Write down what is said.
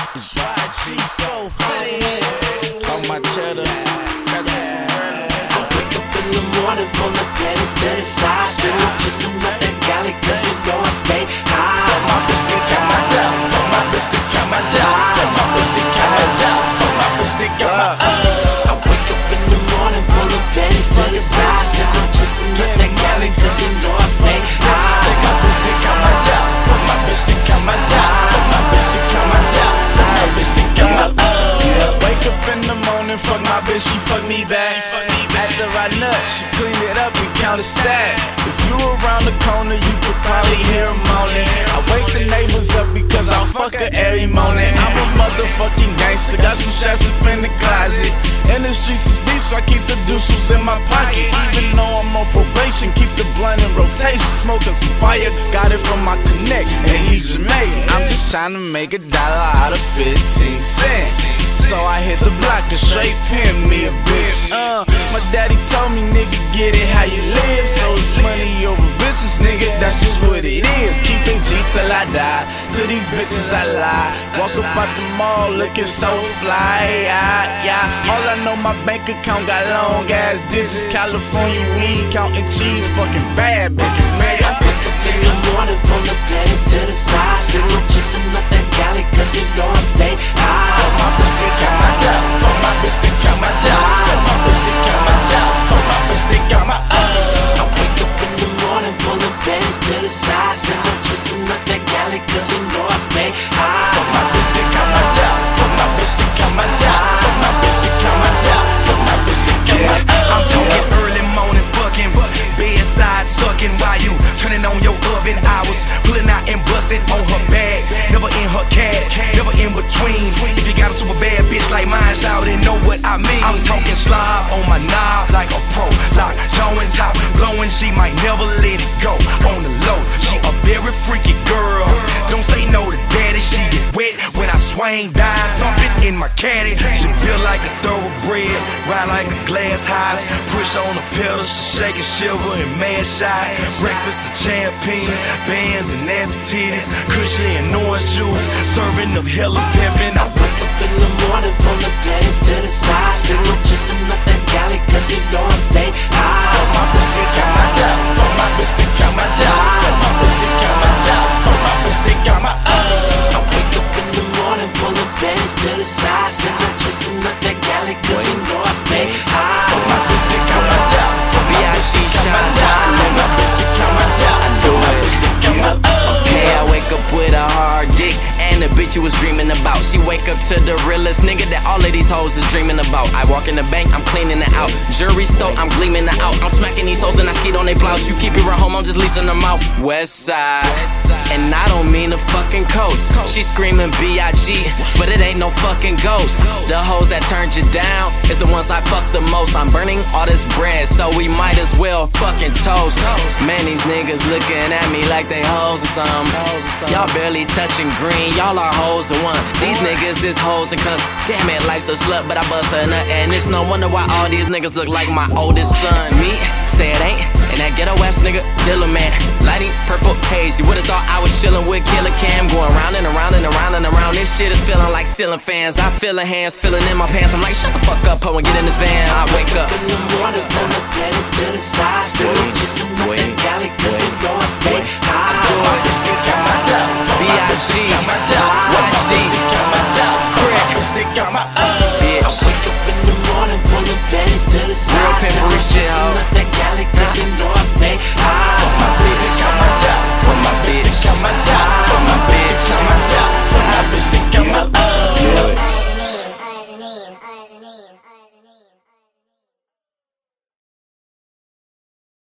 It's YG4 on my cheddar. I wake up in the morning, pull the panties to the side. Shit, I'm just another galley, cause you know I stay high. For my bitch to count my dough, for my bitch to count my dough, for my bitch to count my dough, for my bitch to count my I wake up in the morning, pull the panties to the side. Shit, I'm just another galley, cause you know I stay high. For my bitch to count my dough, for my bitch to count my dough, for my bitch to count my dough, for my bitch to count my Wake up in the morning, fuck my bitch, she fuck me back. After I nut, she clean it up and count a stack. If you around the corner, you could probably hear her moaning. I wake the neighbors up because I fuck her every morning. I'm a motherfucking gangster, got some straps up in the closet. In the streets is beef, so I keep the deuces in my pocket. Even though I'm on probation, keep the blunt in rotation. Smoking some fire, got it from my connect, and he's Jamaican. I'm just trying to make $1 out of 15 cents. So I hit the block and straight pimp me a bitch. My daddy told me, nigga, get it how you live. So it's money over bitches, nigga, that's just what it is. Keep it G till I die, to these bitches I lie. Walk up out the mall looking so fly, yeah. All I know, my bank account got long ass digits. California weed, counting cheese, fucking bad bitch, man. I wake up in the morning, pull the panties to the side. Shit, I'm just another galley, cause you know I stay high. For my bitch to count my dough, for my bitch to count my dough, for my bitch to count my dough, for my bitch to count my I wake up in the morning, pull the panties to the side. Shit, I'm just another galley, cause you know I stay high. For my bitch to count my dough, for my bitch to count my dough, for my bitch to count my dough, for my bitch to count my I'm talking early morning fucking, bedside sucking while you turning on your oven. I was pulling out and busting on her bag, never in her cat, never in between. If you got a super bad bitch like mine, shout and know what I mean. I'm talking slob on my knob like a pro, like showing top, blowing. She might never let it go. On the low, she a very freaky girl. Don't say no to daddy, she get wet when I swing down, thump it in my caddy. She built like a thoroughbred, ride like a glass house, push on the pedal, she shake and shiver and mad shy. Breakfast of champions, bands and nasty titties, cushy and orange juice, serving of hella pimpin'. I wake up in the morning, pull the panties to the side. Shit, I'm just another galley, cause you know I stay high. For my bitch to count my dough, for my bitch to count my dough, for my bitch to count my dough, for my bitch to count my I wake up in the morning, pull the panties to the side. Shit, I'm just another galley, cause you know I stay high. For my bitch to count my dough, for my bitch to count my dough, for my bitch to count my dough, for my bitch to count my Okay, I wake up with a hard dick and the bitch you was dreaming about. She wake up to the realest nigga that all of these hoes is dreaming about. I walk in the bank, I'm cleaning it out. Jury store, I'm gleaming it out. I'm smacking these hoes and I skeet on they blouse. You keep it at home, I'm just leasing them out. West side, and I don't mean the fucking coast. She screaming B.I.G., but it ain't no fucking ghost. The hoes that turned you down is the ones I fuck the most. I'm burning all this bread, so we might as well fucking toast. Man, these niggas looking at me like they hoes or something. Y'all barely touching green, y'all are hoes and one. These niggas is hoes and cunts. Damn it, life's a slut, but I bust a nut. And it's no wonder why all these niggas look like my oldest son. Me, say it ain't, and that ghetto ass nigga, Dilla man. Lighting purple haze, you would've thought I was chillin' with Killer Cam. Going round and around and around and around. This shit is feeling like ceiling fans. I feel her hands feeling in my pants. I'm like, shut the fuck up, ho, and get in this van. I wake up in the morning, pull the panties to the side. Shit, I'm just another galley, cause you know I stay high. For my bitch to count my dough, for my bitch to count my dough, for my